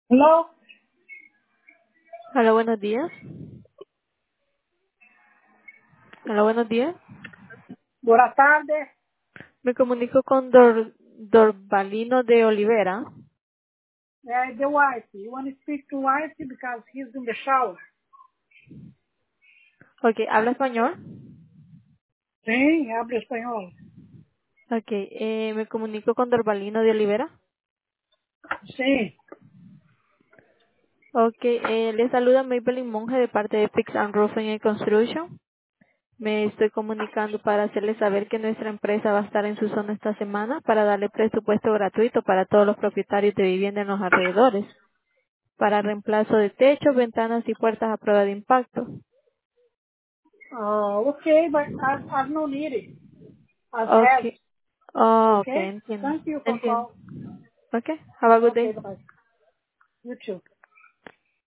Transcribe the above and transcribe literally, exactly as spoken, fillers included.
Hello, Hola, buenos días. Hola, buenos días. buenas tardes. Me comunico con Dor, Dorvalino de Olivera. Uh, the wife. You want to speak to wife because he's in the shower. Ok, ¿habla español? Sim, habla espanhol. Ok, eh, me comunico con Dorvalino de Olivera. Sim. Ok, eh, le saluda Maybelline Monge de parte de Fix and Roofing and Construction. Me estoy comunicando para hacerle saber que nuestra empresa va a estar en su zona esta semana para darle presupuesto gratuito para todos los propietarios de vivienda en los alrededores, para reemplazo de techos, ventanas y puertas a prueba de impacto. Uh, okay, but I, I no need it. I've had. Ok, oh, ok, Okay. entiendo. Thank you for Entiendo. call. Okay, have a good Okay, day. bye. You too.